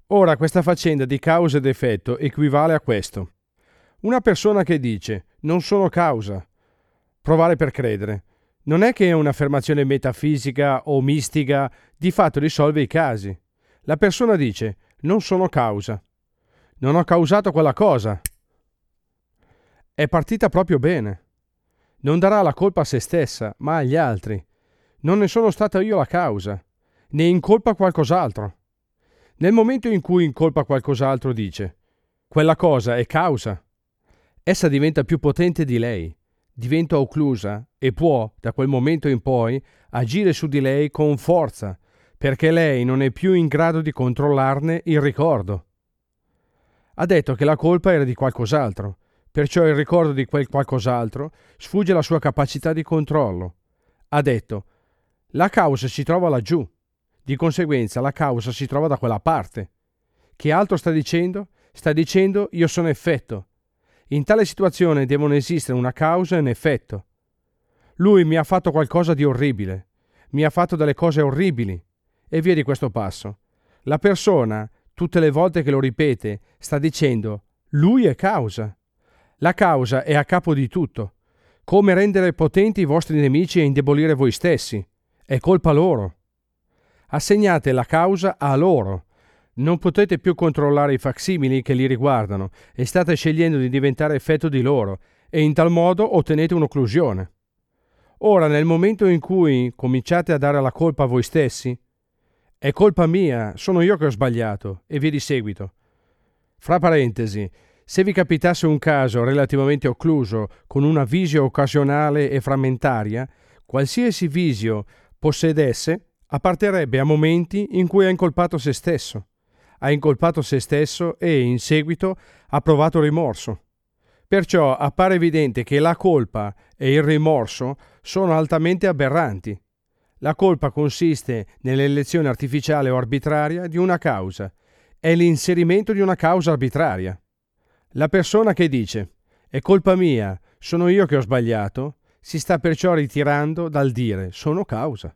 Ora, questa faccenda di causa ed effetto equivale a questo. Una persona che dice non sono causa, provare per credere, non è che è un'affermazione metafisica o mistica, di fatto risolve i casi. La persona dice non sono causa, non ho causato quella cosa. È partita proprio bene. Non darà la colpa a se stessa, ma agli altri. Non ne sono stata io la causa, ne incolpa qualcos'altro. Nel momento in cui incolpa qualcos'altro dice quella cosa è causa, essa diventa più potente di lei, diventa occlusa e può, da quel momento in poi, agire su di lei con forza, perché lei non è più in grado di controllarne il ricordo. Ha detto che la colpa era di qualcos'altro, perciò il ricordo di quel qualcos'altro sfugge alla sua capacità di controllo. Ha detto la causa si trova laggiù, di conseguenza la causa si trova da quella parte. Che altro sta dicendo? Sta dicendo io sono effetto. In tale situazione devono esistere una causa e un effetto. Lui mi ha fatto qualcosa di orribile, mi ha fatto delle cose orribili, e via di questo passo. La persona, tutte le volte che lo ripete, sta dicendo lui è causa. La causa è a capo di tutto. Come rendere potenti i vostri nemici e indebolire voi stessi. È colpa loro. Assegnate la causa a loro. Non potete più controllare i facsimili che li riguardano e state scegliendo di diventare effetto di loro e in tal modo ottenete un'occlusione. Ora, nel momento in cui cominciate a dare la colpa a voi stessi, è colpa mia, sono io che ho sbagliato, e via di seguito. Fra parentesi, se vi capitasse un caso relativamente occluso con una visio occasionale e frammentaria, qualsiasi visio possedesse apparterrebbe a momenti in cui ha incolpato se stesso. Ha incolpato se stesso e, in seguito, ha provato rimorso. Perciò appare evidente che la colpa e il rimorso sono altamente aberranti. La colpa consiste nell'elezione artificiale o arbitraria di una causa. È l'inserimento di una causa arbitraria. La persona che dice «è colpa mia, sono io che ho sbagliato», si sta perciò ritirando dal dire «sono causa».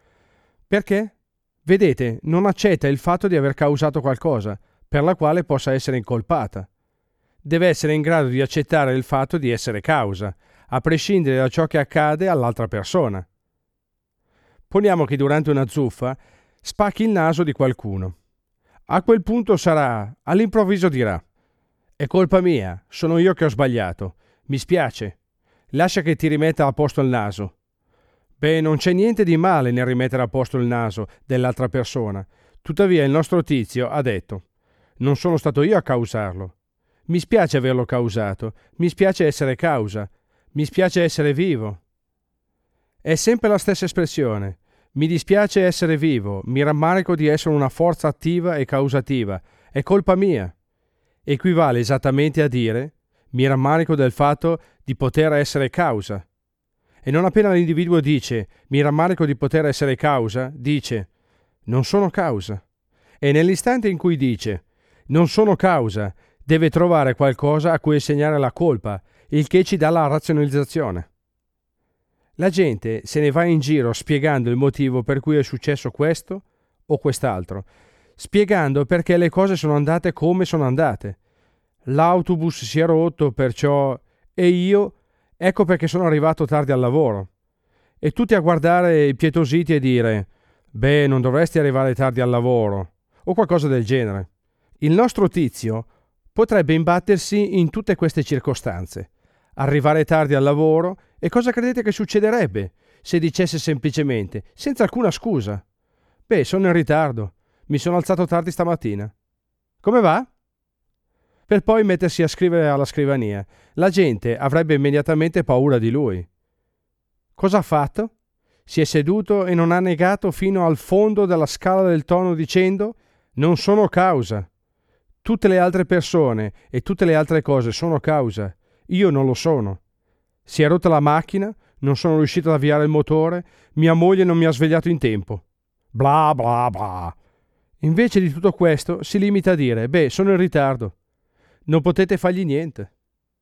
Perché? Vedete, non accetta il fatto di aver causato qualcosa, per la quale possa essere incolpata. Deve essere in grado di accettare il fatto di essere causa, a prescindere da ciò che accade all'altra persona. Poniamo che durante una zuffa spacchi il naso di qualcuno. A quel punto all'improvviso dirà «È colpa mia, sono io che ho sbagliato, mi spiace, lascia che ti rimetta a posto il naso». Beh, non c'è niente di male nel rimettere a posto il naso dell'altra persona. Tuttavia il nostro tizio ha detto «Non sono stato io a causarlo. Mi spiace averlo causato, mi spiace essere causa, mi spiace essere vivo». È sempre la stessa espressione. Mi dispiace essere vivo, mi rammarico di essere una forza attiva e causativa, è colpa mia. Equivale esattamente a dire mi rammarico del fatto di poter essere causa. E non appena l'individuo dice mi rammarico di poter essere causa, dice non sono causa. E nell'istante in cui dice non sono causa, deve trovare qualcosa a cui assegnare la colpa, il che ci dà la razionalizzazione. La gente se ne va in giro spiegando il motivo per cui è successo questo o quest'altro, spiegando perché le cose sono andate come sono andate. L'autobus si è rotto, perciò... e io... ecco perché sono arrivato tardi al lavoro. E tutti a guardare impietositi e dire «Beh, non dovresti arrivare tardi al lavoro», o qualcosa del genere. Il nostro tizio potrebbe imbattersi in tutte queste circostanze. Arrivare tardi al lavoro, e cosa credete che succederebbe se dicesse semplicemente, senza alcuna scusa «Beh, sono in ritardo, mi sono alzato tardi stamattina». Come va? Per poi mettersi a scrivere alla scrivania. La gente avrebbe immediatamente paura di lui. Cosa ha fatto? Si è seduto e non ha negato fino al fondo della scala del tono dicendo «Non sono causa. Tutte le altre persone e tutte le altre cose sono causa. Io non lo sono. Si è rotta la macchina, non sono riuscito ad avviare il motore, mia moglie non mi ha svegliato in tempo». Bla bla bla. Invece di tutto questo si limita a dire «Beh, sono in ritardo». Non potete fargli niente.